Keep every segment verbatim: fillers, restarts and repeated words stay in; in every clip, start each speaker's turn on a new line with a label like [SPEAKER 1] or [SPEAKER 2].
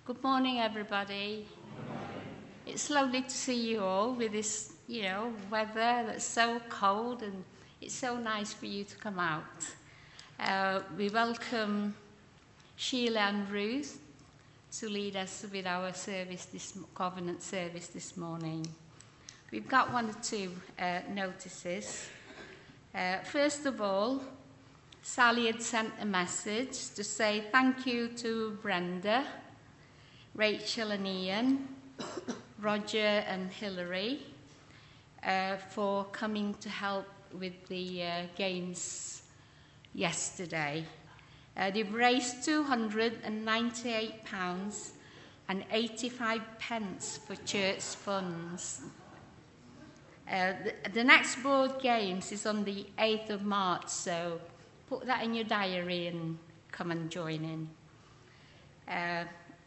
[SPEAKER 1] Good morning, everybody. It's lovely to see you all with this, you know, weather that's so cold, and it's so nice for you to come out. Uh, we welcome Sheila and Ruth to lead us with our service, this covenant service this morning. We've got one or two uh, notices. Uh, first of all, Sally had sent a message to say thank you to Brenda, Rachel and Ian, Roger and Hilary uh, for coming to help with the uh, games yesterday. Uh, they've raised two hundred ninety-eight pounds and eighty-five pence for church funds. Uh, the, the next board games is on the eighth of March, so put that in your diary and come and join in. Uh,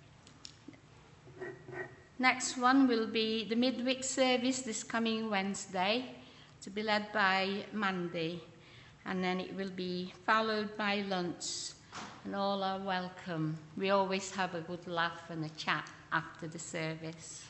[SPEAKER 1] next one will be the midweek service this coming Wednesday, to be led by Mandy, and then it will be followed by lunch, and all are welcome. We always have a good laugh and a chat after the service.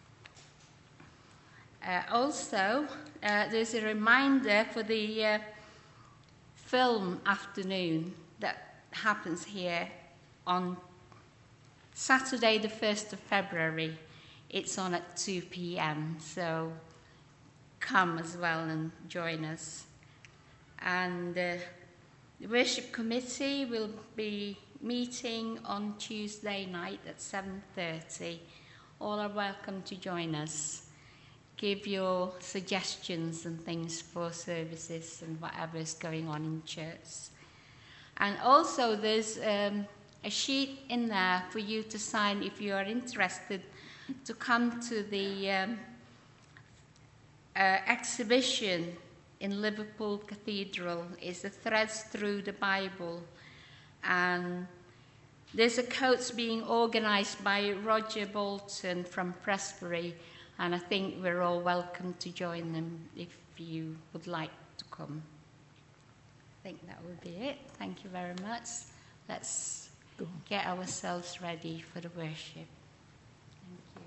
[SPEAKER 1] Uh, also, uh, there's a reminder for the uh, film afternoon that happens here on Saturday the first of February. It's on at two p.m, so come as well and join us. And uh, the worship committee will be meeting on Tuesday night at seven thirty. All are welcome to join us. Give your suggestions and things for services and whatever is going on in church. And also there's um, a sheet in there for you to sign if you are interested to come to the um, uh, exhibition in Liverpool Cathedral. It's the Threads Through the Bible. And there's a coach being organised by Roger Bolton from Prestbury, and I think we're all welcome to join them if you would like to come. I think that will be it. Thank you very much. Let's get ourselves ready for the worship. Thank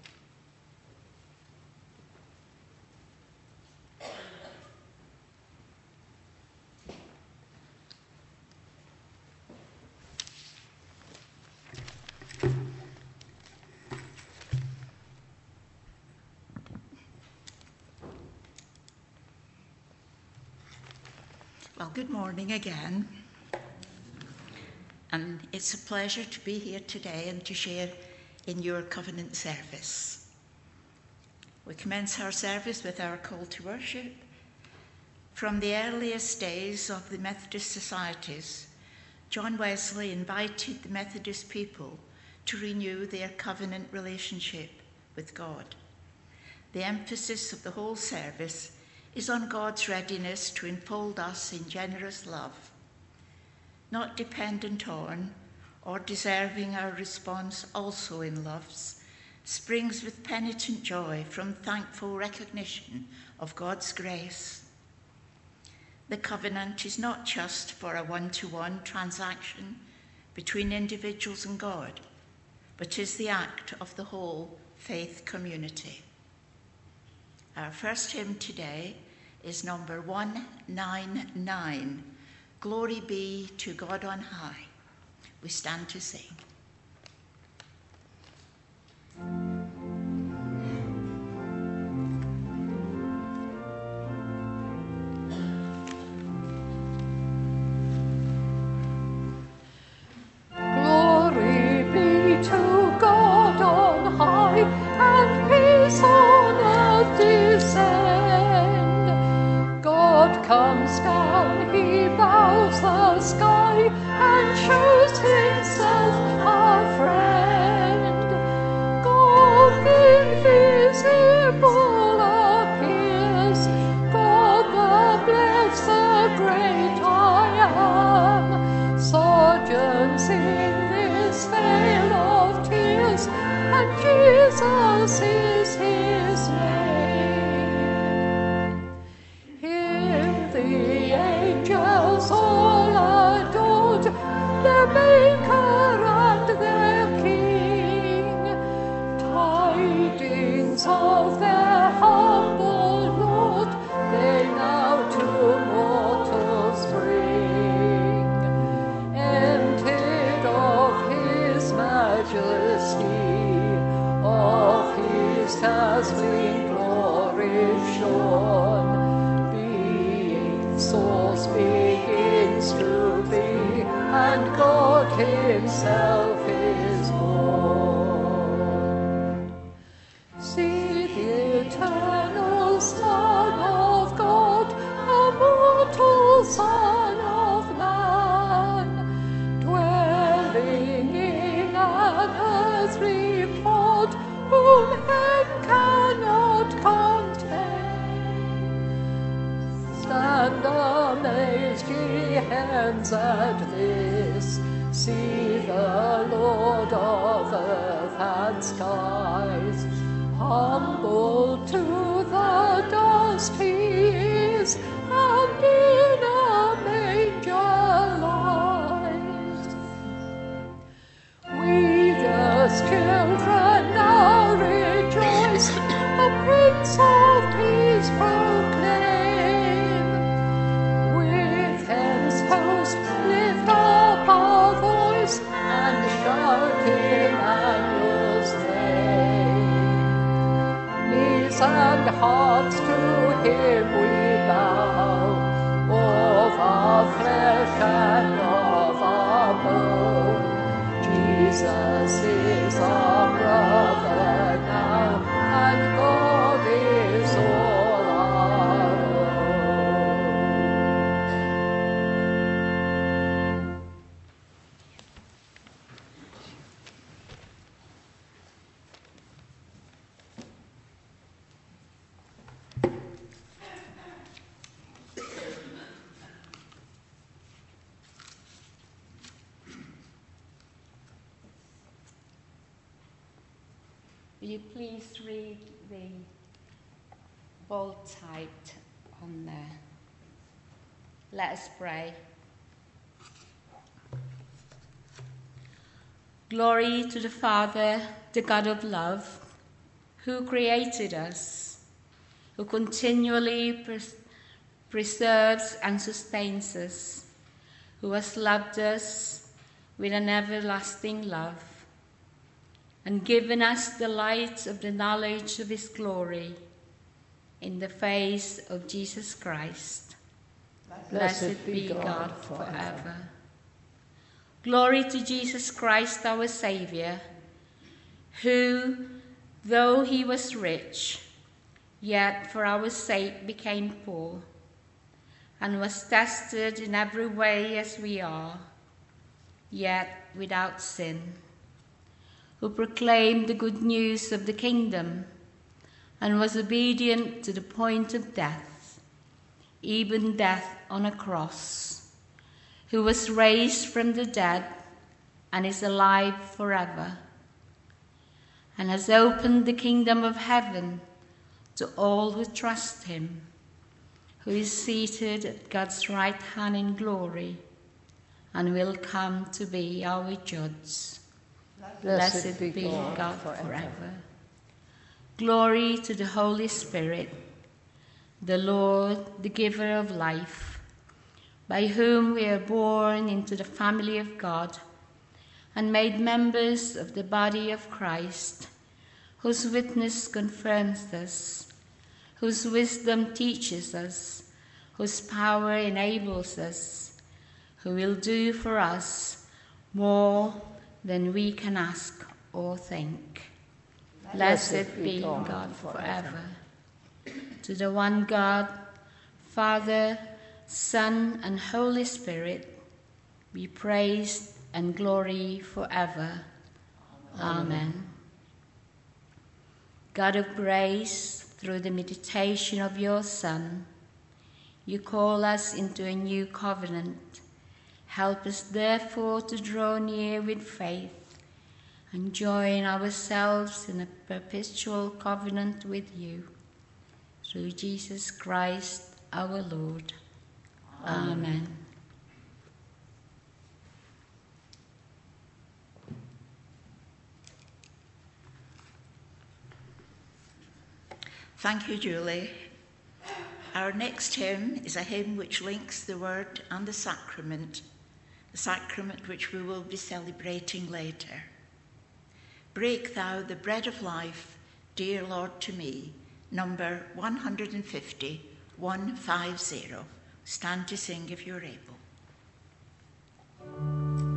[SPEAKER 1] you.
[SPEAKER 2] Well, good morning again. And it's a pleasure to be here today and to share in your covenant service. We commence our service with our call to worship. From the earliest days of the Methodist societies, John Wesley invited the Methodist people to renew their covenant relationship with God. The emphasis of the whole service is on God's readiness to enfold us in generous love, not dependent on or deserving our response also in loves, springs with penitent joy from thankful recognition of God's grace. The covenant is not just for a one-to-one transaction between individuals and God, but is the act of the whole faith community. Our first hymn today is number one ninety-nine, Glory Be to God on High. We stand to sing.
[SPEAKER 3] Glory be to God on high, and peace on earth descend. God comes down, he bows the sky, and shows himself our friend. God invisible appears, God the blessed, the great I am, sojourns in this vale of tears, and Jesus is his name. Him the angels all adored, their Maker and their King. and God himself is born. See the eternal Son of God, a mortal Son of Man, dwelling in an earthly pod, whom heaven cannot contain. Stand amazed, ye hands, at this. See the Lord of earth and skies. Humble to the dust he is, and in a manger lies. We, the children, now rejoice, a Prince of Peace proclaim. With heaven's host lift up our voice, and shout Emmanuel's name. Knees and hearts to him we bow, of our flesh and of our bone. Jesus is our brother now, and God is all our own.
[SPEAKER 1] Will you please read the bold typed on there? Let us pray. Glory to the Father, the God of love, who created us, who continually pres- preserves and sustains us, who has loved us with an everlasting love, and given us the light of the knowledge of his glory in the face of Jesus Christ. Blessed, Blessed be God, God forever. forever. Glory to Jesus Christ, our Saviour, who, though he was rich, yet for our sake became poor, and was tested in every way as we are, yet without sin, who proclaimed the good news of the kingdom, and was obedient to the point of death, even death on a cross, who was raised from the dead and is alive forever, and has opened the kingdom of heaven to all who trust him, who is seated at God's right hand in glory, and will come to be our judge. Blessed, Blessed be God, God forever. forever. Glory to the Holy Spirit, the Lord, the giver of life, by whom we are born into the family of God and made members of the body of Christ, whose witness confirms us, whose wisdom teaches us, whose power enables us, who will do for us more than we can ask or think. Blessed, Blessed be God, God forever. To the one God, Father, Son, and Holy Spirit, be praise and glory forever. Amen. Amen. God of grace, through the meditation of your Son, you call us into a new covenant. Help us therefore to draw near with faith and join ourselves in a perpetual covenant with you. Through Jesus Christ our Lord. Amen. Amen.
[SPEAKER 2] Thank you, Julie. Our next hymn is a hymn which links the word and the sacrament, the sacrament which we will be celebrating later. Break thou the bread of life, dear Lord, to me, number one fifty, one fifty. Stand to sing if you're able.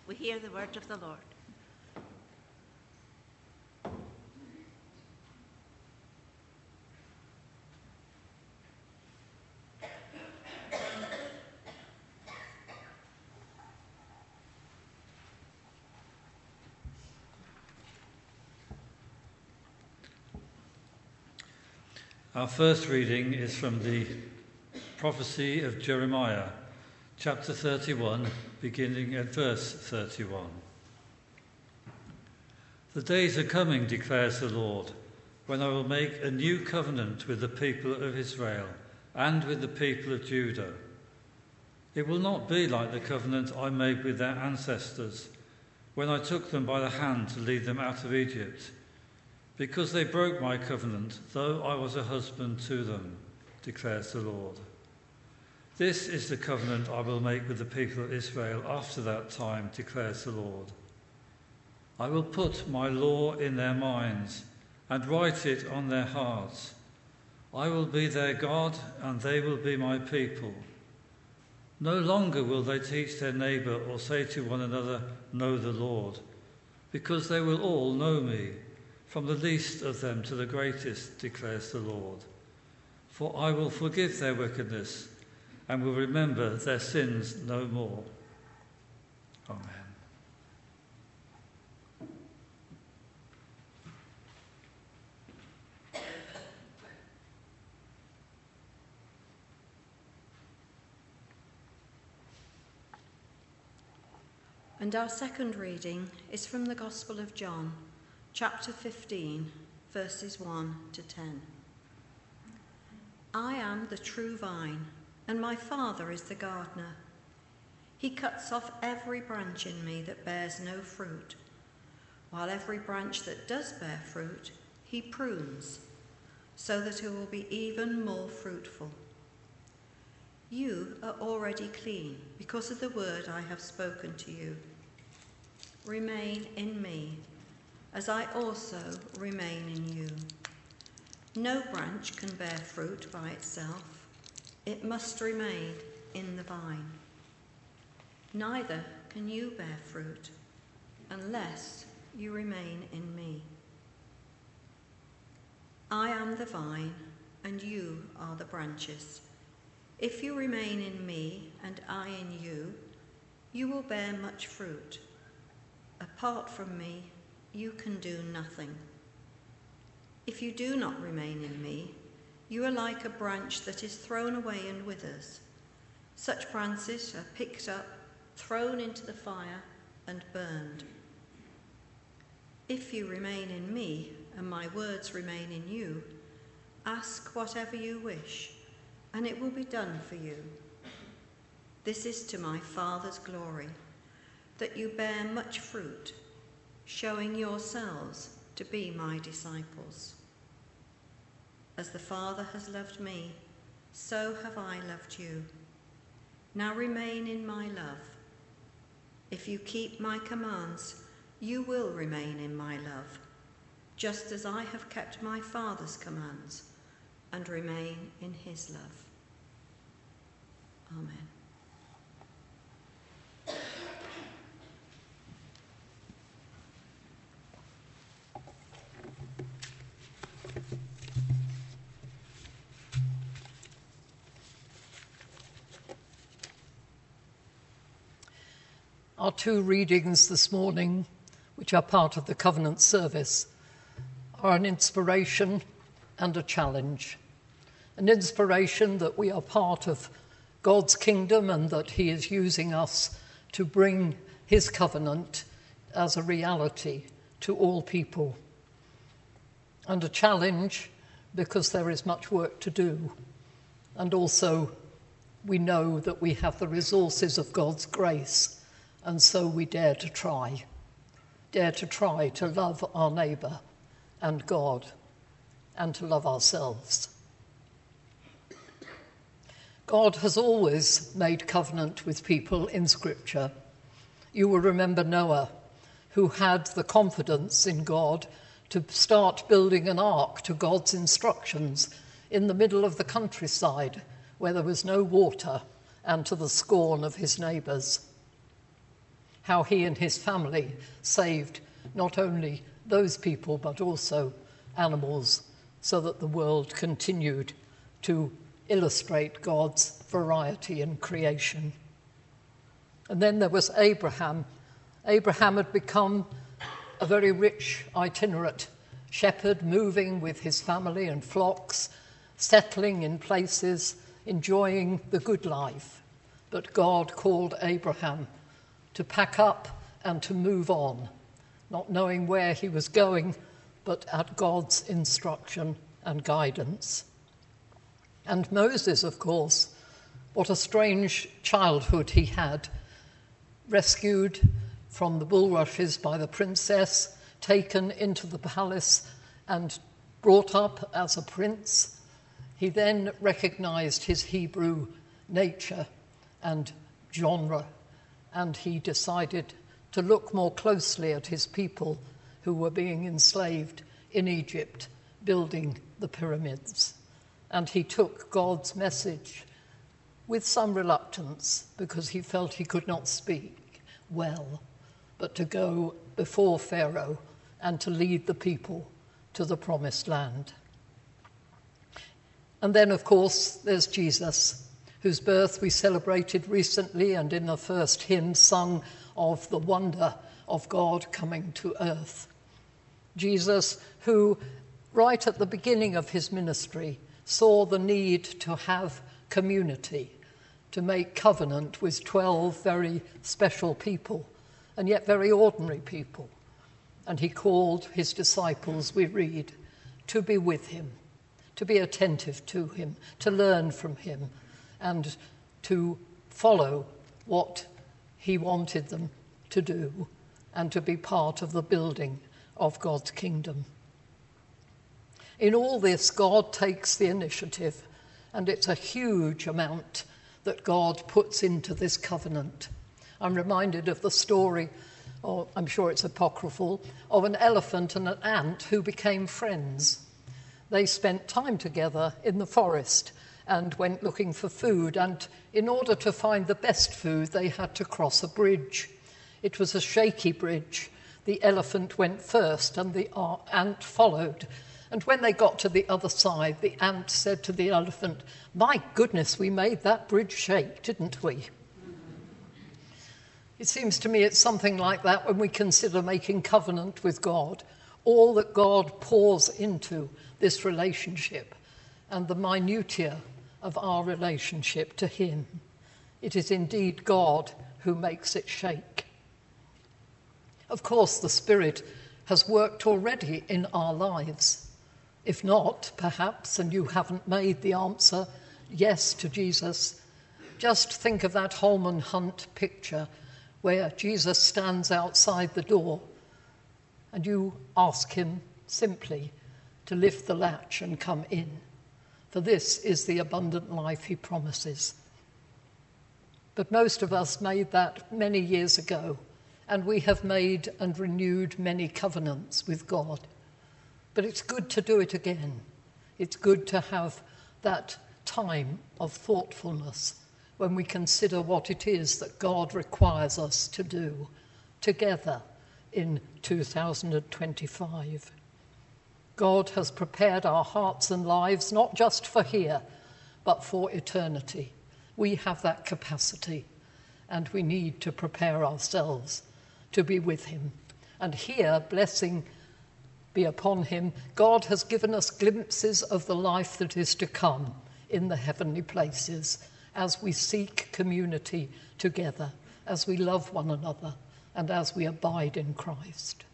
[SPEAKER 2] We hear the word of the Lord.
[SPEAKER 4] Our first reading is from the prophecy of Jeremiah, chapter thirty-one, beginning at verse thirty-one. The days are coming, declares the Lord, when I will make a new covenant with the people of Israel and with the people of Judah. It will not be like the covenant I made with their ancestors when I took them by the hand to lead them out of Egypt, because they broke my covenant, though I was a husband to them, declares the Lord. This is the covenant I will make with the people of Israel after that time, declares the Lord. I will put my law in their minds and write it on their hearts. I will be their God, and they will be my people. No longer will they teach their neighbour or say to one another, "Know the Lord," because they will all know me, from the least of them to the greatest, declares the Lord. For I will forgive their wickedness and will remember their sins no more. Amen.
[SPEAKER 5] And our second reading is from the Gospel of John, chapter fifteen, verses one to ten. I am the true vine, and my Father is the gardener. He cuts off every branch in me that bears no fruit, while every branch that does bear fruit, he prunes, so that it will be even more fruitful. You are already clean because of the word I have spoken to you. Remain in me, as I also remain in you. No branch can bear fruit by itself. It must remain in the vine. Neither can you bear fruit unless you remain in me. I am the vine, and you are the branches. If you remain in me and I in you, you will bear much fruit. Apart from me, you can do nothing. If you do not remain in me, you are like a branch that is thrown away and withers. Such branches are picked up, thrown into the fire, and burned. If you remain in me, and my words remain in you, ask whatever you wish, and it will be done for you. This is to my Father's glory, that you bear much fruit, showing yourselves to be my disciples. As the Father has loved me, so have I loved you. Now remain in my love. If you keep my commands, you will remain in my love, just as I have kept my Father's commands and remain in his love. Amen.
[SPEAKER 3] Our two readings this morning, which are part of the covenant service, are an inspiration and a challenge. An inspiration that we are part of God's kingdom and that he is using us to bring his covenant as a reality to all people. And a challenge because there is much work to do. And also we know that we have the resources of God's grace, and so we dare to try. Dare to try to love our neighbour and God and to love ourselves. God has always made covenant with people in Scripture. You will remember Noah, who had the confidence in God to start building an ark to God's instructions in the middle of the countryside where there was no water and to the scorn of his neighbours. how he and his family saved not only those people but also animals, so that the world continued to illustrate God's variety in creation. And then there was Abraham. Abraham had become a very rich itinerant shepherd, moving with his family and flocks, settling in places, enjoying the good life. But God called Abraham to pack up and to move on, not knowing where he was going, but at God's instruction and guidance. And Moses, of course, what a strange childhood he had, rescued from the bulrushes by the princess, taken into the palace and brought up as a prince. He then recognized his Hebrew nature and genre, and he decided to look more closely at his people who were being enslaved in Egypt, building the pyramids. And he took God's message with some reluctance, because he felt he could not speak well, but to go before Pharaoh and to lead the people to the promised land. And then, of course, there's Jesus, whose birth we celebrated recently, and in the first hymn sung of the wonder of God coming to earth. Jesus, who right at the beginning of his ministry saw the need to have community, to make covenant with twelve very special people, and yet very ordinary people. And he called his disciples, we read, to be with him, to be attentive to him, to learn from him, and to follow what he wanted them to do, and to be part of the building of God's kingdom. In all this, God takes the initiative, and it's a huge amount that God puts into this covenant. I'm reminded of the story, or I'm sure it's apocryphal, of an elephant and an ant who became friends. They spent time together in the forest and went looking for food, and in order to find the best food, they had to cross a bridge. It was a shaky bridge. The elephant went first and the ant followed. And when they got to the other side, the ant said to the elephant, "My goodness, we made that bridge shake, didn't we?" It seems to me it's something like that when we consider making covenant with God, all that God pours into this relationship and the minutiae of our relationship to him. It is indeed God who makes it shake. Of course, the Spirit has worked already in our lives. If not, perhaps, and you haven't made the answer yes to Jesus, just think of that Holman Hunt picture where Jesus stands outside the door and you ask him simply to lift the latch and come in. For this is the abundant life he promises. But most of us made that many years ago, and we have made and renewed many covenants with God. But it's good to do it again. It's good to have that time of thoughtfulness when we consider what it is that God requires us to do together in two thousand twenty-five. God has prepared our hearts and lives not just for here, but for eternity. We have that capacity, and we need to prepare ourselves to be with him. And here, blessing be upon him, God has given us glimpses of the life that is to come in the heavenly places as we seek community together, as we love one another, and as we abide in Christ.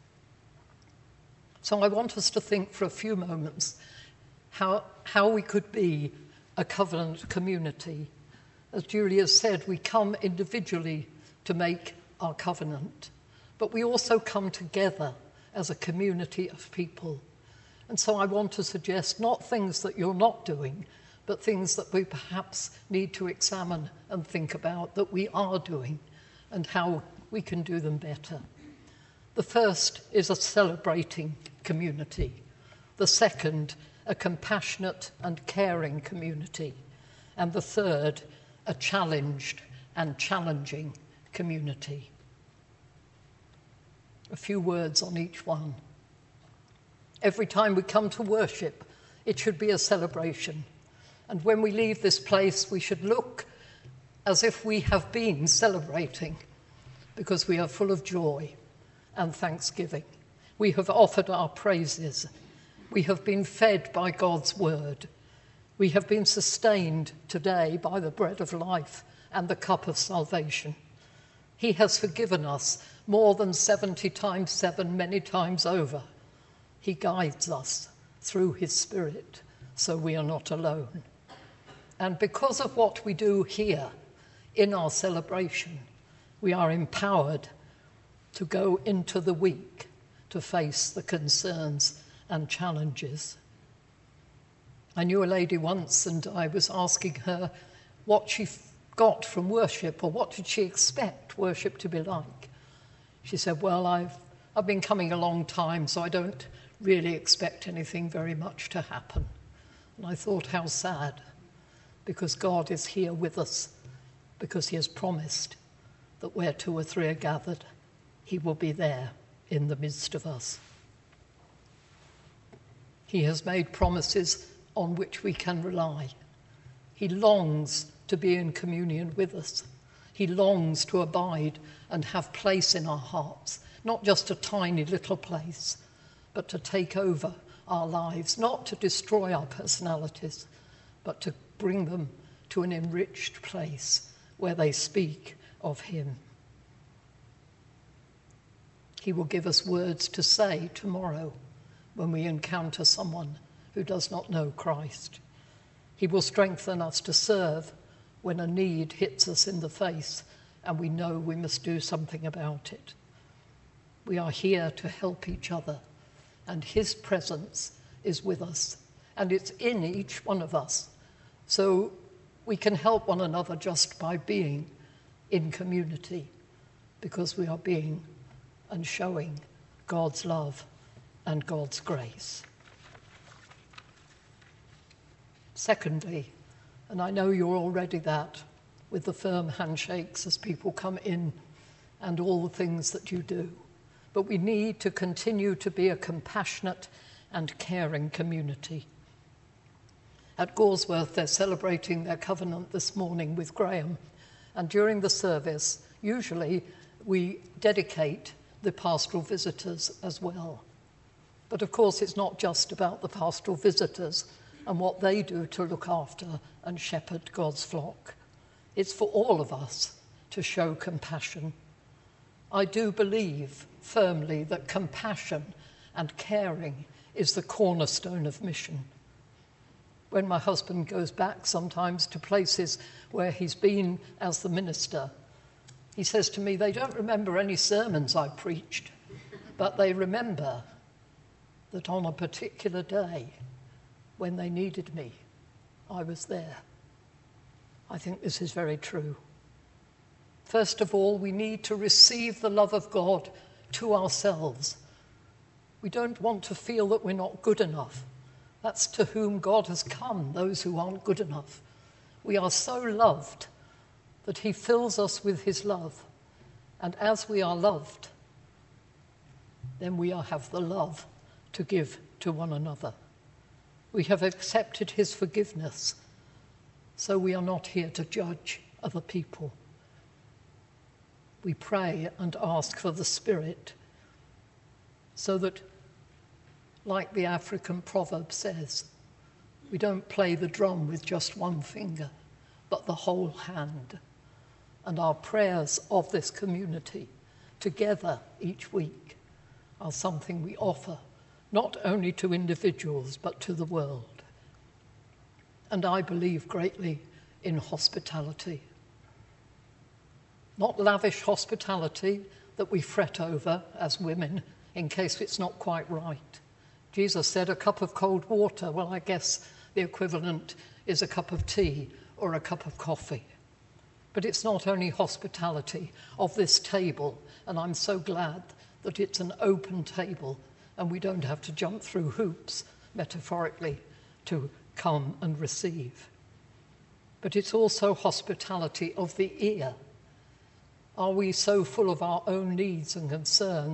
[SPEAKER 3] So I want us to think for a few moments how, how we could be a covenant community. As Julia said, we come individually to make our covenant, but we also come together as a community of people. And so I want to suggest not things that you're not doing, but things that we perhaps need to examine and think about that we are doing and how we can do them better. The first is a celebrating community. The second, a compassionate and caring community. And the third, a challenged and challenging community. A few words on each one. Every time we come to worship, it should be a celebration. And when we leave this place, we should look as if we have been celebrating, because we are full of joy and thanksgiving. We have offered our praises. We have been fed by God's word. We have been sustained today by the bread of life and the cup of salvation. He has forgiven us more than seventy times seven, many times over. He guides us through his Spirit, so we are not alone. And because of what we do here in our celebration, we are empowered to go into the week to face the concerns and challenges. I knew a lady once, and I was asking her what she got from worship, or what did she expect worship to be like. She said, well, I've, I've been coming a long time, so I don't really expect anything very much to happen. And I thought, how sad, because God is here with us, because he has promised that where two or three are gathered, he will be there in the midst of us. He has made promises on which we can rely. He longs to be in communion with us. He longs to abide and have place in our hearts, not just a tiny little place, but to take over our lives, not to destroy our personalities, but to bring them to an enriched place where they speak of him. He will give us words to say tomorrow when we encounter someone who does not know Christ. He will strengthen us to serve when a need hits us in the face and we know we must do something about it. We are here to help each other, and his presence is with us, and it's in each one of us. So we can help one another just by being in community, because we are being and showing God's love and God's grace. Secondly, and I know you're already that, with the firm handshakes as people come in and all the things that you do, but we need to continue to be a compassionate and caring community. At Goresworth, they're celebrating their covenant this morning with Graham, and during the service, usually we dedicate the pastoral visitors as well. But of course, it's not just about the pastoral visitors and what they do to look after and shepherd God's flock. It's for all of us to show compassion. I do believe firmly that compassion and caring is the cornerstone of mission. When my husband goes back sometimes to places where he's been as the minister, he says to me, they don't remember any sermons I preached, but they remember that on a particular day when they needed me, I was there. I think this is very true. First of all, we need to receive the love of God to ourselves. We don't want to feel that we're not good enough. That's to whom God has come, those who aren't good enough. We are so loved that he fills us with his love. And as we are loved, then we have the love to give to one another. We have accepted his forgiveness, so we are not here to judge other people. We pray and ask for the Spirit, so that, like the African proverb says, we don't play the drum with just one finger, but the whole hand. And our prayers of this community together each week are something we offer not only to individuals but to the world. And I believe greatly in hospitality. Not lavish hospitality that we fret over as women in case it's not quite right. Jesus said a cup of cold water. Well, I guess the equivalent is a cup of tea or a cup of coffee. But it's not only hospitality of this table, and I'm so glad that it's an open table and we don't have to jump through hoops, metaphorically, to come and receive. But it's also hospitality of the ear. Are we so full of our own needs and concerns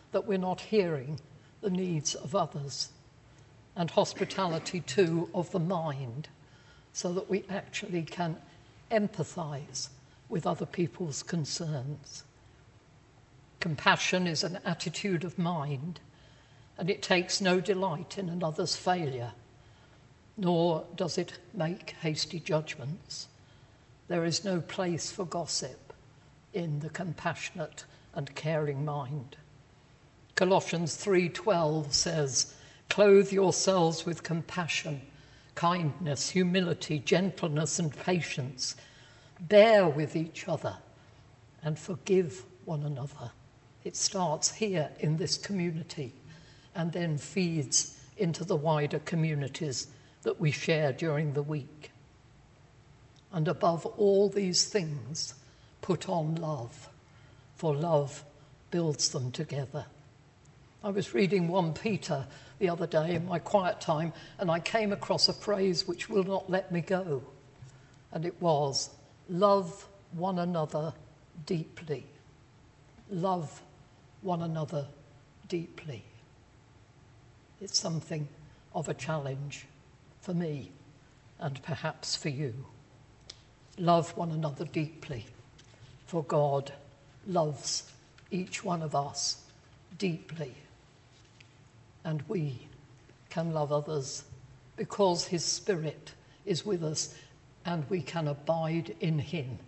[SPEAKER 3] that we're not hearing the needs of others, and hospitality too of the mind, so that we actually can empathise with other people's concerns. Compassion is an attitude of mind, and it takes no delight in another's failure, nor does it make hasty judgments. There is no place for gossip in the compassionate and caring mind. Colossians three twelve says, "Clothe yourselves with compassion, kindness, humility, gentleness, and patience. Bear with each other and forgive one another." It starts here in this community and then feeds into the wider communities that we share during the week. And above all these things, put on love, for love builds them together. I was reading First Peter the other day in my quiet time, and I came across a phrase which will not let me go. And it was, love one another deeply. Love one another deeply. It's something of a challenge for me and perhaps for you. Love one another deeply, for God loves each one of us deeply. And we can love others because his Spirit is with us and we can abide in him.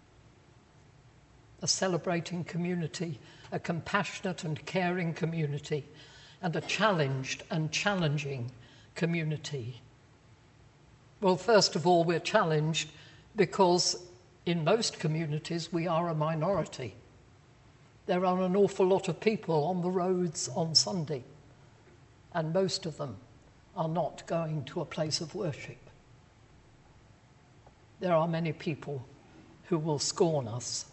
[SPEAKER 3] A celebrating community, a compassionate and caring community, and a challenged and challenging community. Well, first of all, we're challenged because in most communities we are a minority. There are an awful lot of people on the roads on Sunday, and most of them are not going to a place of worship. There are many people who will scorn us.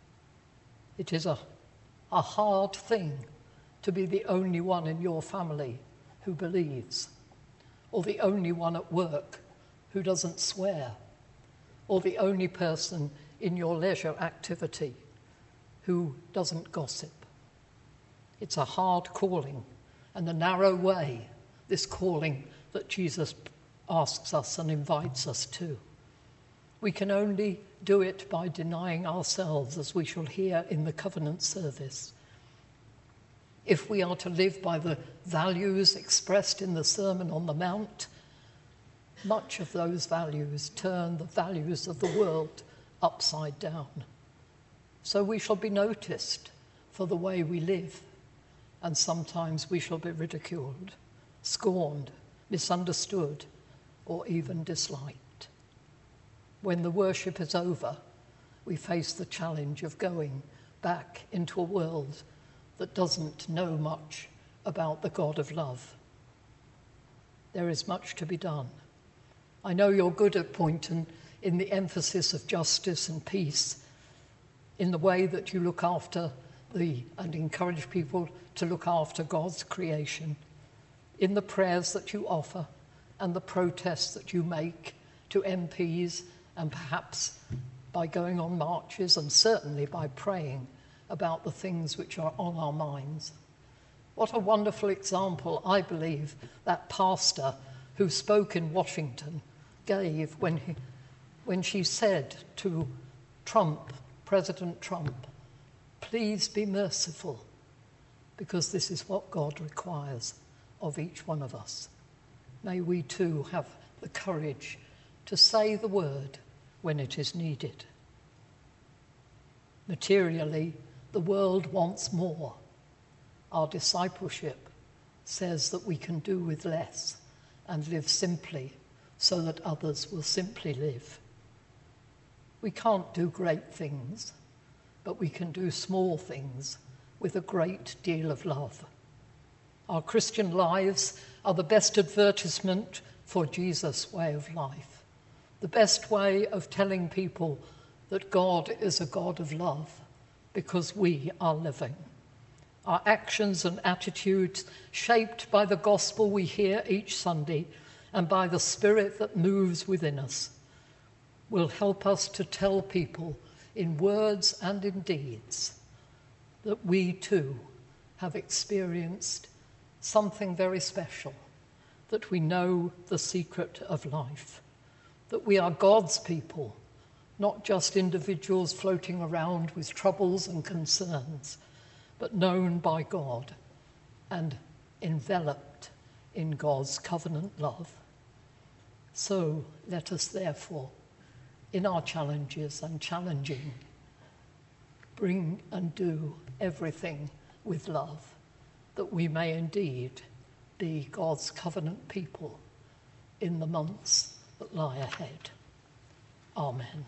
[SPEAKER 3] It is a, a hard thing to be the only one in your family who believes, or the only one at work who doesn't swear, or the only person in your leisure activity who doesn't gossip. It's a hard calling and a narrow way, this calling that Jesus asks us and invites us to. We can only do it by denying ourselves, as we shall hear in the covenant service. If we are to live by the values expressed in the Sermon on the Mount, much of those values turn the values of the world upside down. So we shall be noticed for the way we live, and sometimes we shall be ridiculed, scorned, misunderstood, or even disliked. When the worship is over, we face the challenge of going back into a world that doesn't know much about the God of love. There is much to be done. I know you're good at Poynton in the emphasis of justice and peace, in the way that you look after the and encourage people to look after God's creation, in the prayers that you offer and the protests that you make to M Ps, and perhaps by going on marches, and certainly by praying about the things which are on our minds. What a wonderful example, I believe, that pastor who spoke in Washington gave when he, when she said to Trump, President Trump, "Please be merciful, because this is what God requires of each one of us." May we too have the courage to say the word when it is needed. Materially, the world wants more. Our discipleship says that we can do with less and live simply so that others will simply live. We can't do great things, but we can do small things with a great deal of love. Our Christian lives are the best advertisement for Jesus' way of life, the best way of telling people that God is a God of love, because we are living. Our actions and attitudes, shaped by the gospel we hear each Sunday and by the Spirit that moves within us, will help us to tell people in words and in deeds that we too have experienced something very special, that we know the secret of life, that we are God's people, not just individuals floating around with troubles and concerns, but known by God and enveloped in God's covenant love. So let us therefore, in our challenges and challenging, bring and do everything with love, that we may indeed be God's covenant people in the months that lie ahead. Amen.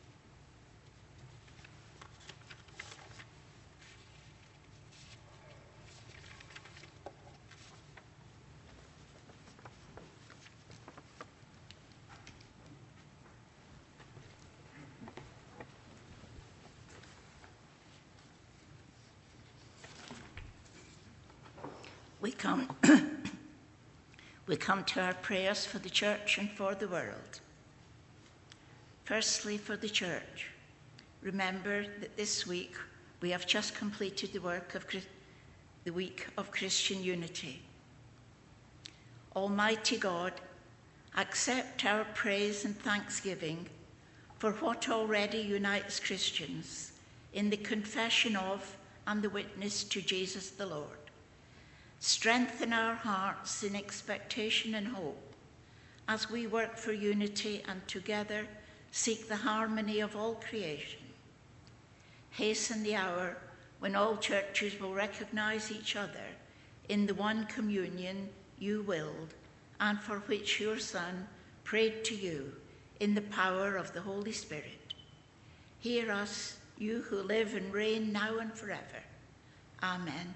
[SPEAKER 2] We come, we come to our prayers for the church and for the world. Firstly, for the church, remember that this week we have just completed the work of the week of Christian unity. Almighty God, accept our praise and thanksgiving for what already unites Christians in the confession of and the witness to Jesus the Lord. Strengthen our hearts in expectation and hope as we work for unity and together seek the harmony of all creation. Hasten the hour when all churches will recognize each other in the one communion you willed and for which your Son prayed to you in the power of the Holy Spirit. Hear us, you who live and reign now and forever. Amen.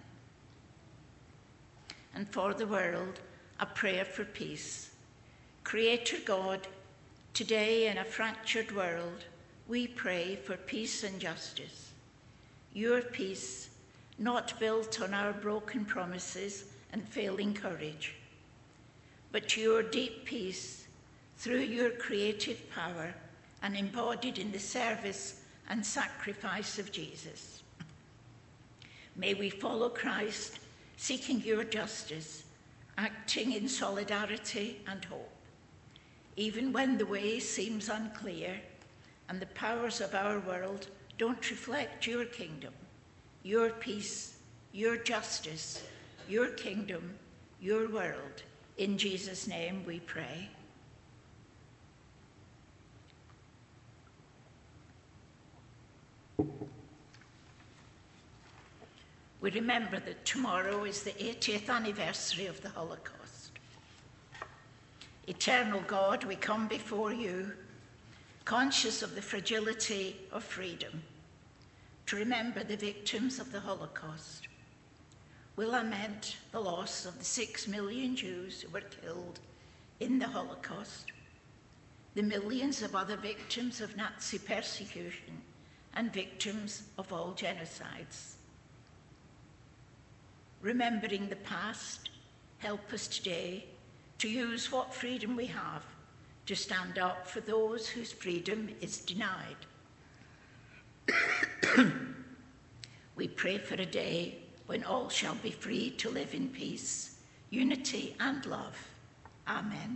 [SPEAKER 2] And for the world, a prayer for peace. Creator God, today in a fractured world, we pray for peace and justice. Your peace, not built on our broken promises and failing courage, but your deep peace through your creative power and embodied in the service and sacrifice of Jesus. May we follow Christ, seeking your justice, acting in solidarity and hope, even when the way seems unclear and the powers of our world don't reflect your kingdom, your peace, your justice, your kingdom, your world. In Jesus' name we pray. We remember that tomorrow is the eightieth anniversary of the Holocaust. Eternal God, we come before you, conscious of the fragility of freedom, to remember the victims of the Holocaust. We lament the loss of the six million Jews who were killed in the Holocaust, the millions of other victims of Nazi persecution, and victims of all genocides. Remembering the past, help us today to use what freedom we have to stand up for those whose freedom is denied. We pray for a day when all shall be free to live in peace, unity, and love. Amen.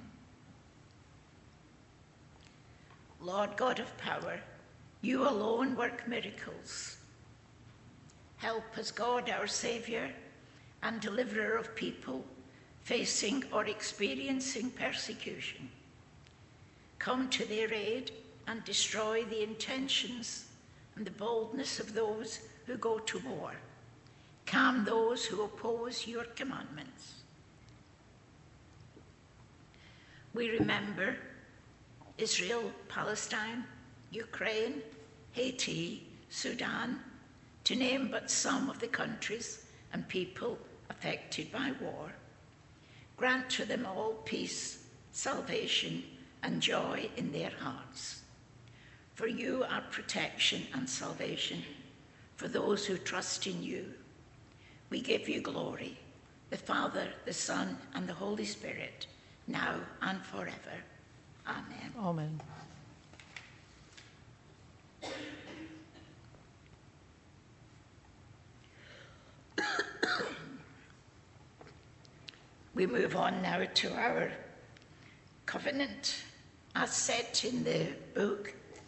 [SPEAKER 2] Lord God of power, you alone work miracles. Help us, God, our Saviour and deliverer of people facing or experiencing persecution. Come to their aid and destroy the intentions and the boldness of those who go to war. Calm those who oppose your commandments. We remember Israel, Palestine, Ukraine, Haiti, Sudan, to name but some of the countries and people affected by war. Grant to them all peace, salvation, and joy in their hearts. For you are protection and salvation for those who trust in you. We give you glory, the Father, the Son, and the Holy Spirit, now and forever. Amen.
[SPEAKER 3] Amen.
[SPEAKER 2] We move on now to our covenant as set in the book.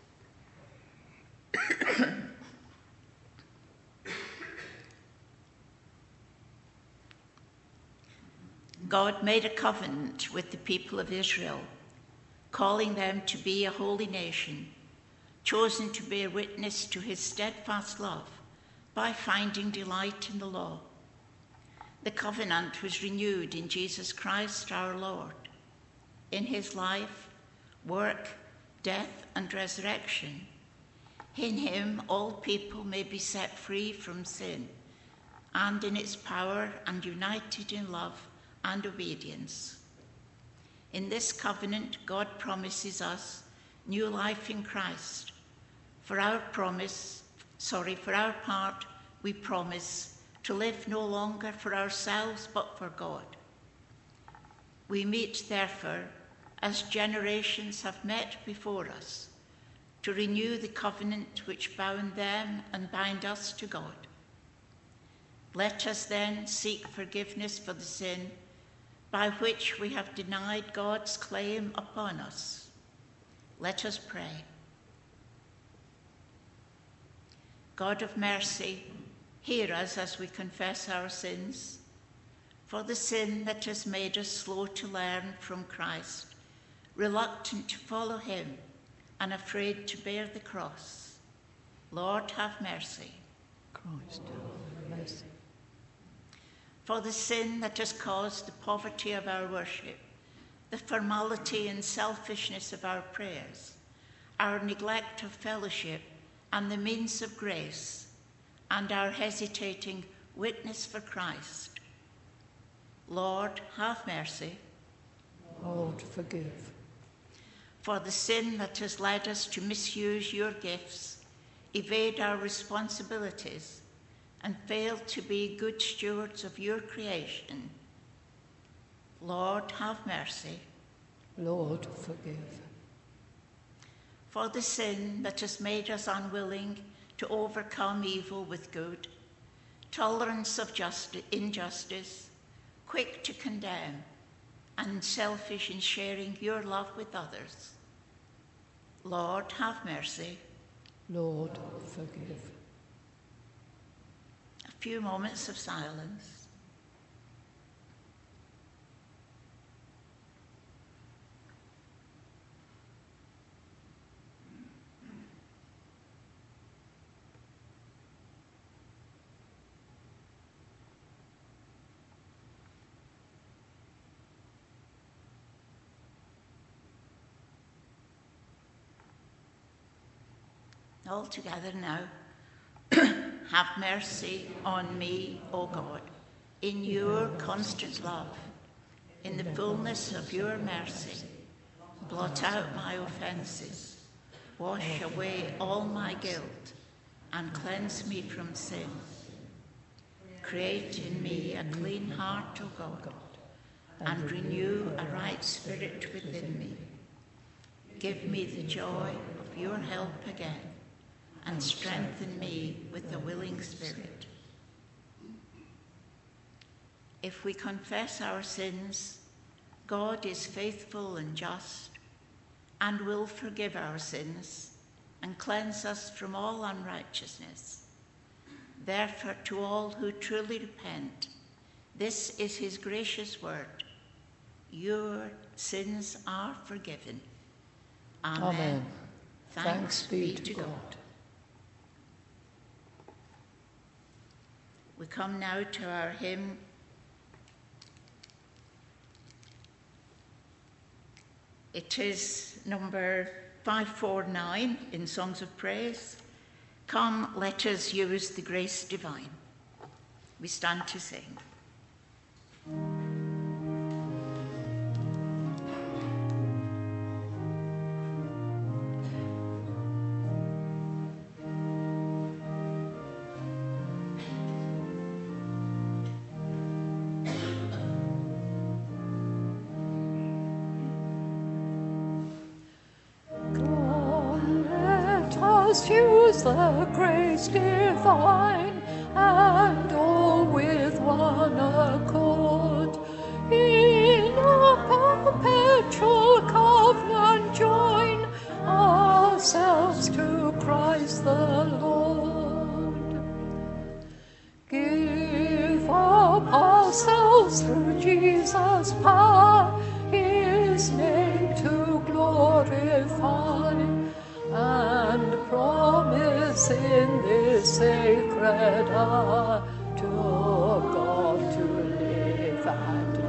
[SPEAKER 2] God made a covenant with the people of Israel, calling them to be a holy nation, chosen to bear witness to his steadfast love by finding delight in the law. The covenant was renewed in Jesus Christ our Lord. In his life, work, death, and resurrection, in him all people may be set free from sin, and in its power and united in love and obedience. In this covenant, God promises us new life in Christ. For our promise, sorry, for our part, we promise to live no longer for ourselves, but for God. We meet, therefore, as generations have met before us, to renew the covenant which bound them and bind us to God. Let us then seek forgiveness for the sin by which we have denied God's claim upon us. Let us pray. God of mercy, hear us as we confess our sins. For the sin that has made us slow to learn from Christ, reluctant to follow him, and afraid to bear the cross. Lord, have mercy.
[SPEAKER 3] Christ, have mercy.
[SPEAKER 2] For the sin that has caused the poverty of our worship, the formality and selfishness of our prayers, our neglect of fellowship and the means of grace, and our hesitating witness for Christ. Lord, have mercy.
[SPEAKER 3] Lord, forgive.
[SPEAKER 2] For the sin that has led us to misuse your gifts, evade our responsibilities, and fail to be good stewards of your creation. Lord, have mercy.
[SPEAKER 3] Lord, forgive.
[SPEAKER 2] For the sin that has made us unwilling to overcome evil with good, tolerance of justice, injustice, quick to condemn, and selfish in sharing your love with others. Lord, have mercy.
[SPEAKER 3] Lord, forgive.
[SPEAKER 2] A few moments of silence. All together now. Have mercy on me, O God, in your constant love, in the fullness of your mercy. Blot out my offences, wash away all my guilt, and cleanse me from sin. Create in me a clean heart, O God, and renew a right spirit within me. Give me the joy of your help again, and strengthen me with a willing spirit. If we confess our sins, God is faithful and just, and will forgive our sins and cleanse us from all unrighteousness. Therefore, to all who truly repent, this is his gracious word: your sins are forgiven. Amen.
[SPEAKER 3] Amen.
[SPEAKER 2] Thanks,
[SPEAKER 3] Thanks be to God.
[SPEAKER 2] God. We come now to our hymn, it is number five forty-nine in Songs of Praise. Come, let us use the grace divine. We stand to sing.
[SPEAKER 3] Use the grace divine, and all with one accord. us through Jesus' power, his name to glorify, and promise in this sacred hour to God to live and die.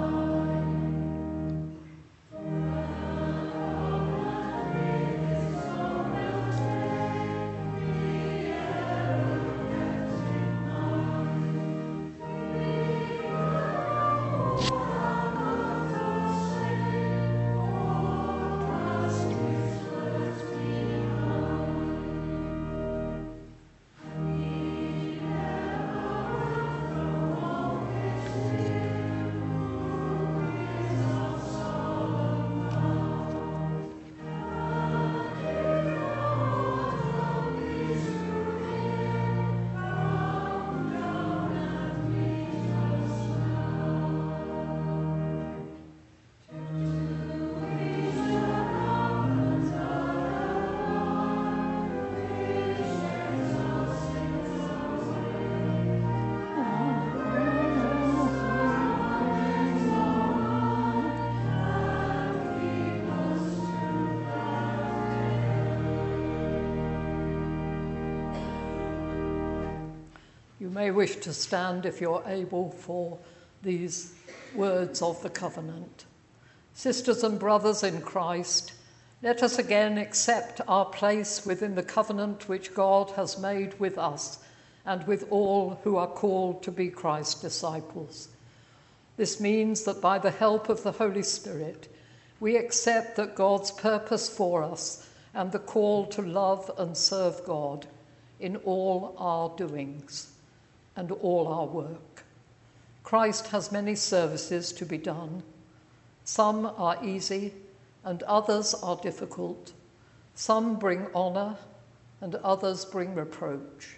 [SPEAKER 3] You may wish to stand if you're able for these words of the covenant. Sisters and brothers in Christ, let us again accept our place within the covenant which God has made with us and with all who are called to be Christ's disciples. This means that by the help of the Holy Spirit, we accept that God's purpose for us and the call to love and serve God in all our doings and all our work. Christ has many services to be done. Some are easy and others are difficult. Some bring honour and others bring reproach.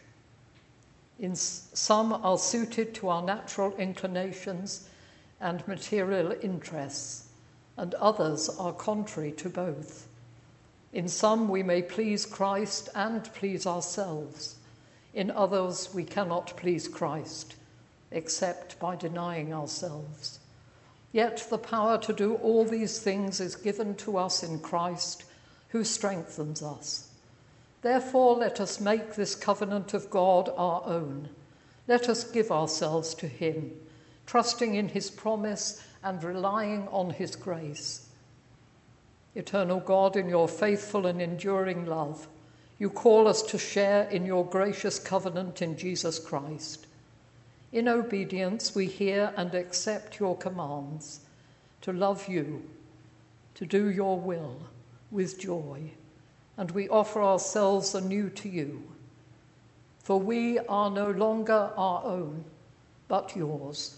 [SPEAKER 3] In some are suited to our natural inclinations and material interests, and others are contrary to both. In some we may please Christ and please ourselves. In others we cannot please Christ, except by denying ourselves. Yet the power to do all these things is given to us in Christ, who strengthens us. Therefore, let us make this covenant of God our own. Let us give ourselves to him, trusting in his promise and relying on his grace. Eternal God, in your faithful and enduring love, you call us to share in your gracious covenant in Jesus Christ. In obedience, we hear and accept your commands to love you, to do your will with joy, and we offer ourselves anew to you. For we are no longer our own, but yours.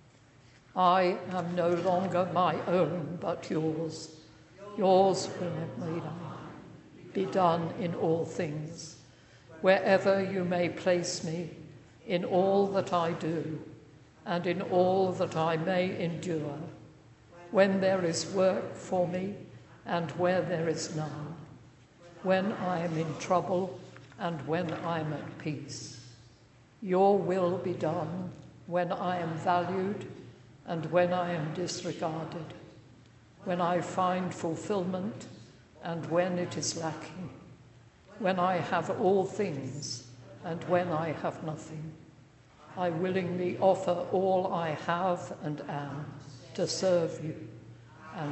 [SPEAKER 3] I am no longer my own, but yours. Yours will may be done in all things, wherever you may place me, in all that I do, and in all that I may endure, when there is work for me, and where there is none, when I am in trouble, and when I am at peace. Your will be done when I am valued, and when I am disregarded, when I find fulfillment, and when it is lacking, when I have all things, and when I have nothing. I willingly offer all I have and am to serve you, and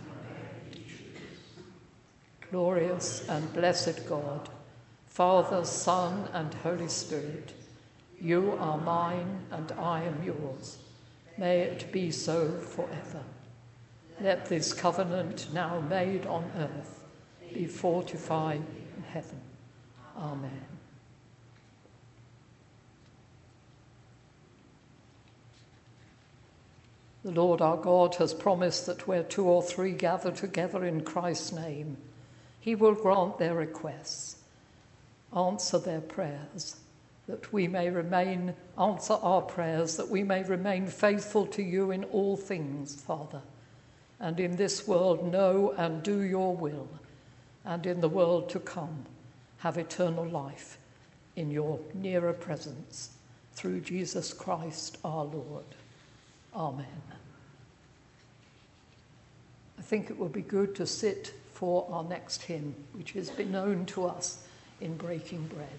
[SPEAKER 3] glorious and blessed God, Father, Son, and Holy Spirit, you are mine and I am yours. May it be so forever. Let this covenant now made on earth be fortified in heaven. Amen. The Lord our God has promised that where two or three gather together in Christ's name, he will grant their requests, answer their prayers, that we may remain, answer our prayers, that we may remain faithful to you in all things, Father, and in this world know and do your will, and in the world to come have eternal life in your nearer presence, through Jesus Christ our Lord. Amen. I think it would be good to sit for our next hymn, which has been known to us in breaking bread.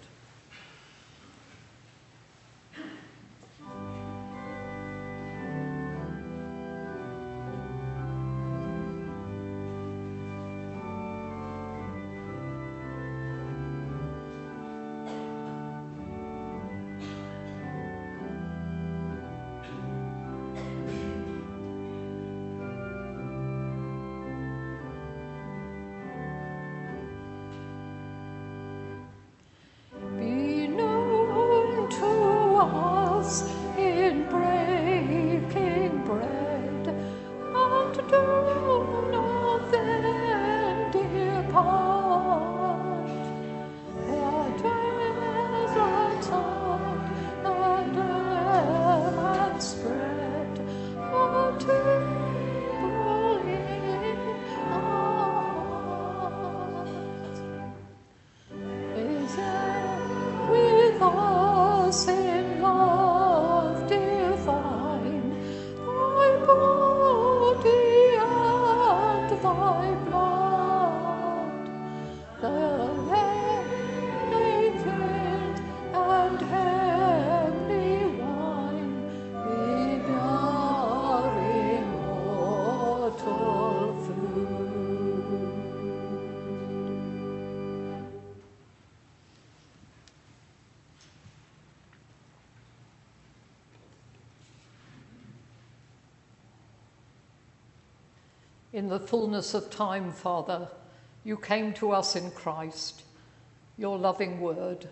[SPEAKER 3] In the fullness of time, Father, you came to us in Christ, your loving word.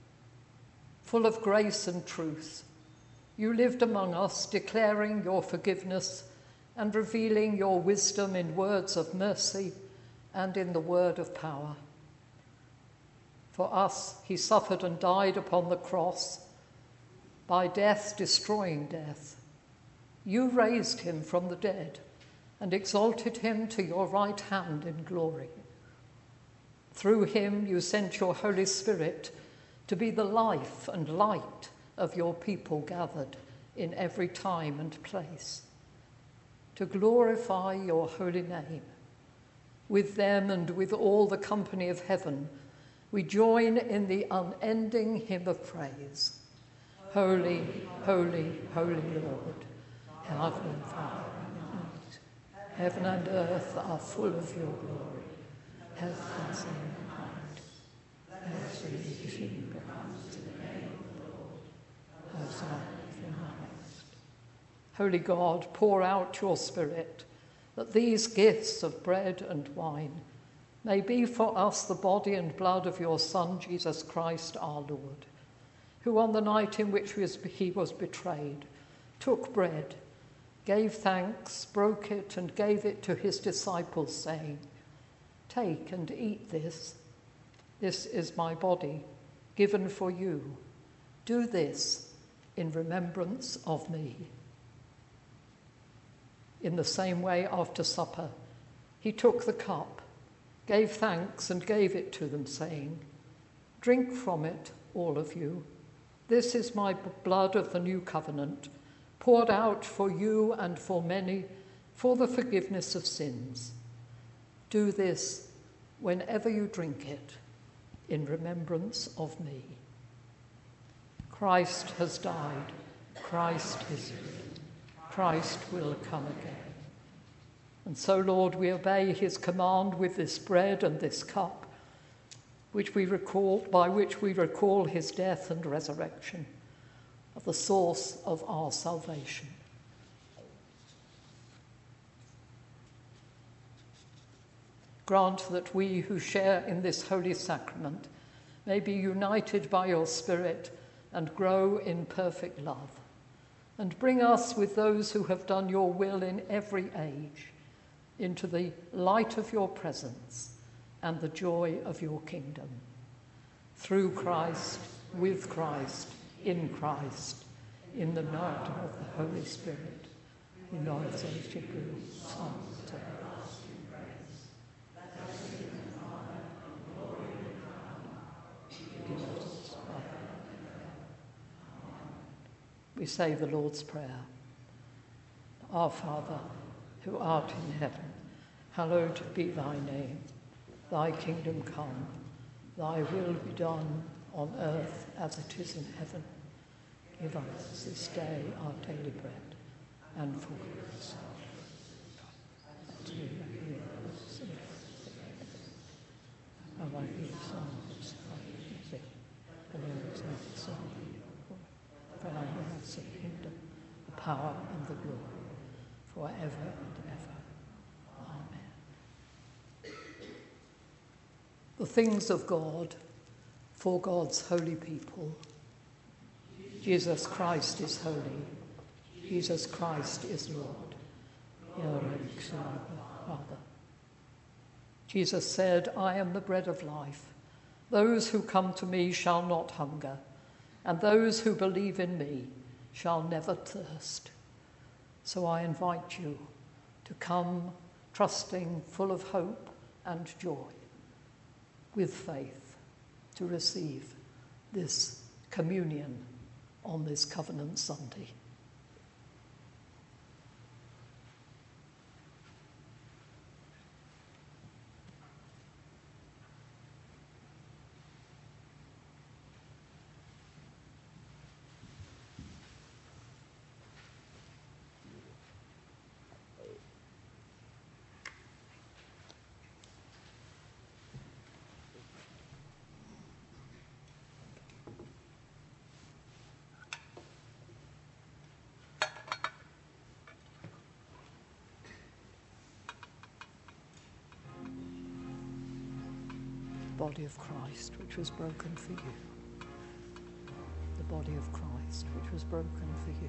[SPEAKER 3] Full of grace and truth, you lived among us, declaring your forgiveness and revealing your wisdom in words of mercy and in the word of power. For us, he suffered and died upon the cross, by death destroying death. You raised him from the dead and exalted him to your right hand in glory. Through him you sent your Holy Spirit to be the life and light of your people gathered in every time and place, to glorify your holy name. With them and with all the company of heaven, we join in the unending hymn of praise. Holy, holy, holy Lord, Heaven, Father, heaven and earth are full of your glory. Heaven is in your heart. Everything belongs to the name of the Lord. Hosanna in the highest. Holy God, pour out your Spirit, that these gifts of bread and wine may be for us the body and blood of your Son, Jesus Christ, our Lord, who on the night in which he was betrayed, took bread, gave thanks, broke it, and gave it to his disciples, saying, "Take and eat this. This is my body, given for you. Do this in remembrance of me." In the same way, after supper, he took the cup, gave thanks, and gave it to them, saying, "Drink from it, all of you. This is my blood of the new covenant, poured out for you and for many for the forgiveness of sins. Do this whenever you drink it in remembrance of me." Christ has died. Christ is risen. Christ will come again. And so, Lord, we obey his command with this bread and this cup, which we recall, by which we recall his death and resurrection, of the source of our salvation. Grant that we who share in this holy sacrament may be united by your Spirit and grow in perfect love, and bring us with those who have done your will in every age into the light of your presence and the joy of your kingdom. Through Christ, with Christ, in Christ, in the light of the Holy Spirit, who knows as you do, Son, to everlasting praise. Let us give him honor and glory and power. Give us Father. We say the Lord's Prayer. Our Father, who art in heaven, hallowed be thy name. Thy kingdom come, thy will be done on earth as it is in heaven. Give us this day our daily bread, and forgive us for thine is the kingdom, the power, and the glory, forever and ever. Amen. The things of God for God's holy people. Jesus Christ is holy. Jesus Christ is Lord. Father. Jesus said, I am the bread of life. Those who come to me shall not hunger, and those who believe in me shall never thirst. So I invite you to come trusting, full of hope and joy, with faith, to receive this communion on this Covenant Sunday. Body of Christ, which was broken for you. The body of Christ, which was broken for you.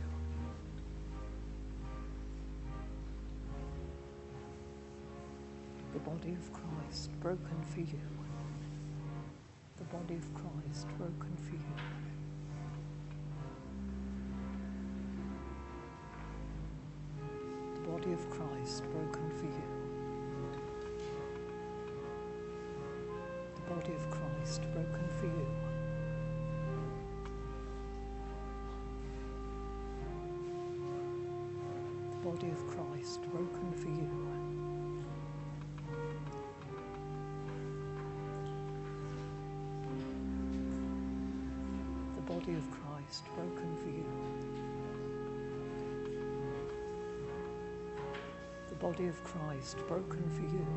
[SPEAKER 3] The body of Christ, broken for you. The body of Christ, broken for you. The body of Christ, broken for you. The body of Christ broken for you. The body of Christ broken for you. The body of Christ broken for you. The body of Christ broken for you.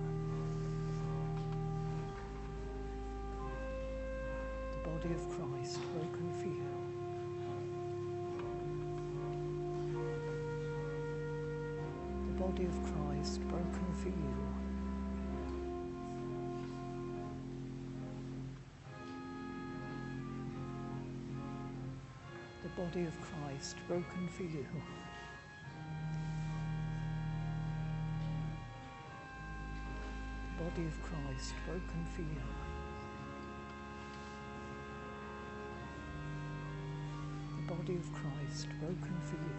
[SPEAKER 3] The body of Christ broken for you. The body of Christ broken for you. The body of Christ broken for you. The body of Christ broken for you. The body of Christ broken for you.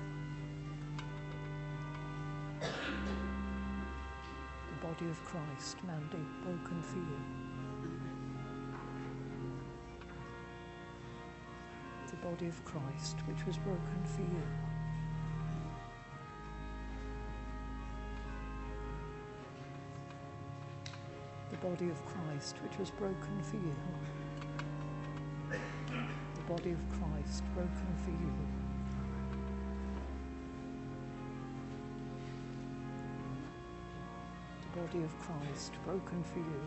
[SPEAKER 3] The body of Christ, Mandy, broken for you. The body of Christ, which was broken for you. The body of Christ, which was broken for you. The body of Christ broken for you. The body of Christ broken for you.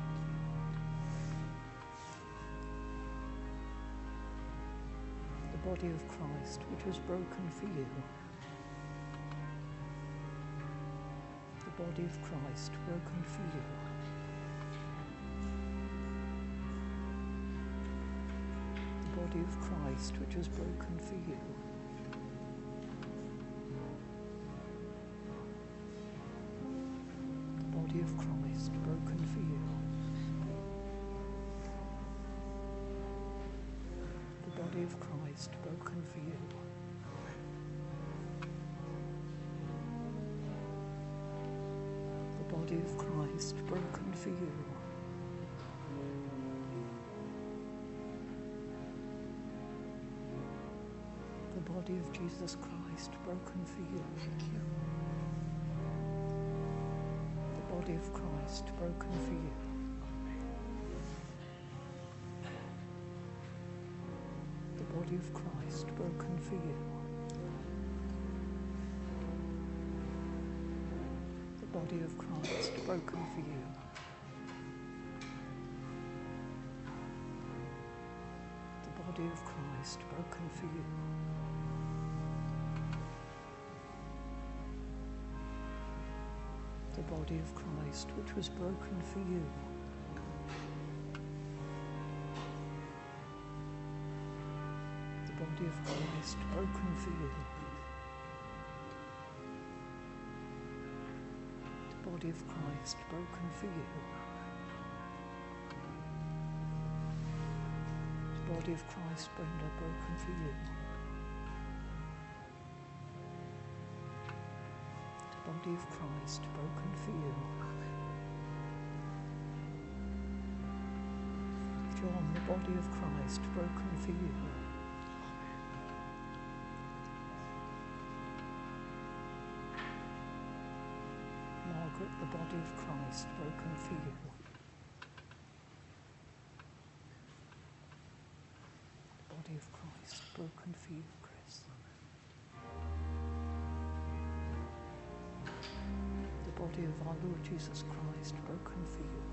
[SPEAKER 3] The body of Christ which was broken for you. The body of Christ broken for you. The body of Christ which was broken for you. The body of Christ broken for you. The body of Christ broken for you. The body of Christ broken for you. The body of Jesus Christ broken for you. The body of Christ broken for you. The body of Christ broken for you. The body of Christ broken for you. The body of Christ broken for you. The body of Christ which was broken for you. The body of Christ broken for you. The body of Christ broken for you. The body of Christ, Brenda, broken for you. The body of Christ broken for you. John, the body of Christ broken for you. Margaret, the body of Christ broken for you. The body of Christ broken for you, Chris. The body of our Lord Jesus Christ broken for you.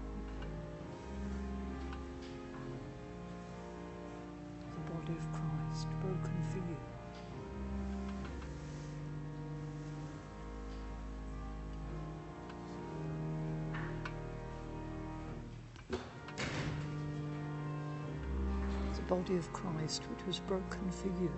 [SPEAKER 3] The body of Christ broken for you. The body of Christ which was broken for you.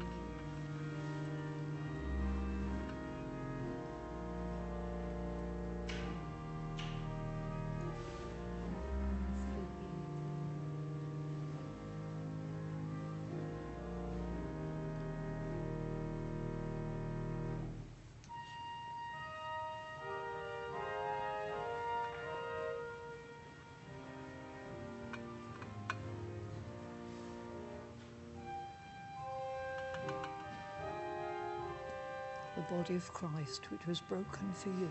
[SPEAKER 3] The body of Christ which was broken for you.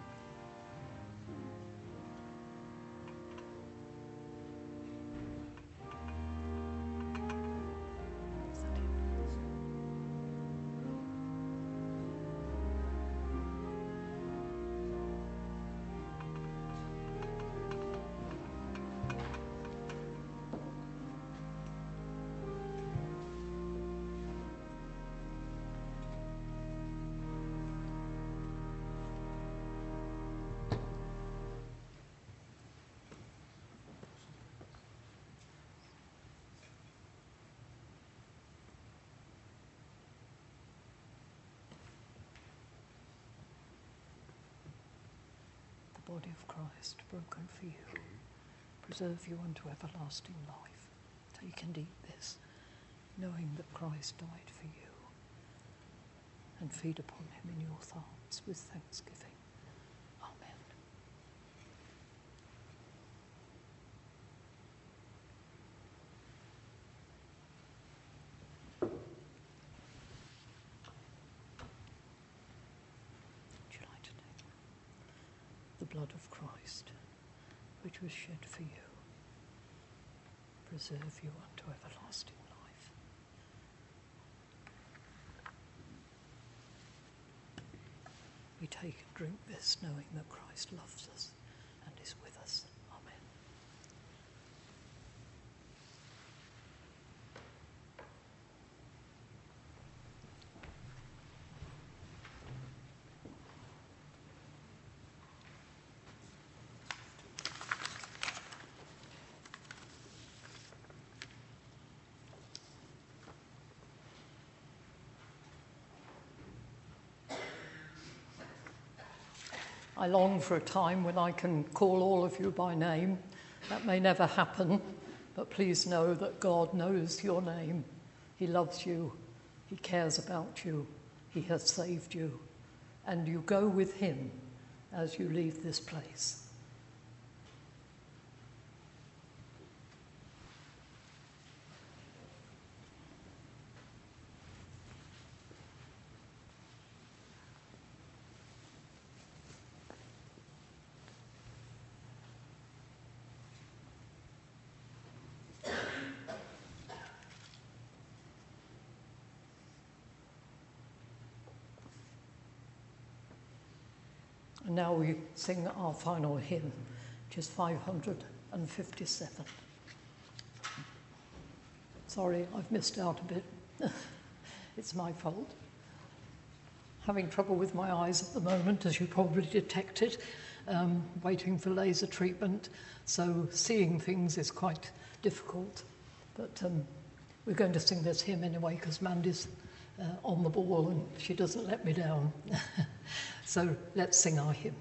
[SPEAKER 3] The body of Christ broken for you, preserve you unto everlasting life. Take and eat this, knowing that Christ died for you, and feed upon him in your thoughts with thanksgiving. Amen. Would you like to take the blood of Christ, which was shed for you, preserve you unto everlasting life. We take and drink this, knowing that Christ loves us and is with us. Amen. I long for a time when I can call all of you by name. That may never happen, but please know that God knows your name. He loves you. He cares about you. He has saved you. And you go with him as you leave this place. And now we sing our final hymn, which is five hundred fifty-seven. Sorry, I've missed out a bit. It's my fault. Having trouble with my eyes at the moment, as you probably detected, um, waiting for laser treatment, so seeing things is quite difficult. But um, we're going to sing this hymn anyway, because Mandy's uh, on the ball and she doesn't let me down. So let's sing our hymn.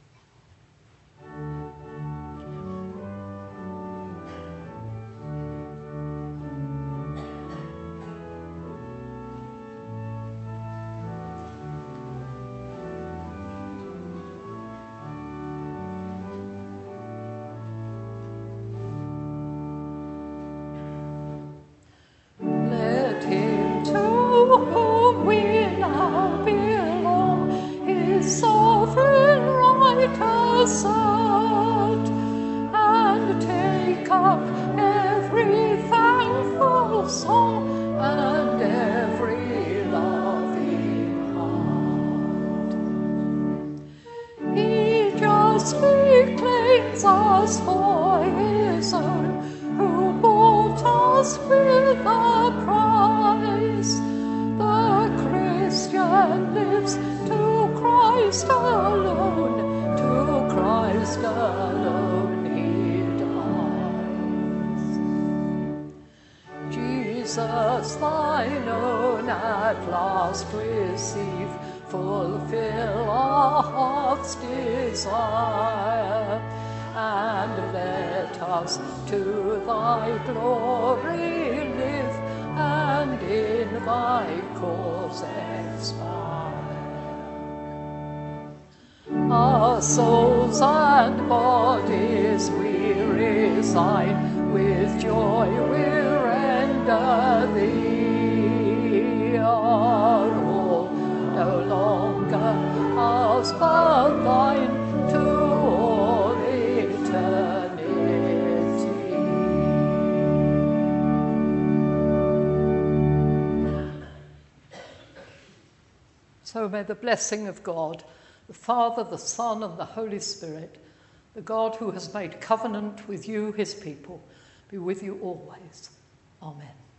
[SPEAKER 3] Jesus, thine own at last receive, fulfill our heart's desire, and let us to thy glory live, and in thy cause expire. Our souls and bodies we resign, with joy we'll render thee. Are all no longer ours but thine, to all eternity. So may the blessing of God, the Father, the Son, and the Holy Spirit, the God who has made covenant with you, his people, be with you always. Amen.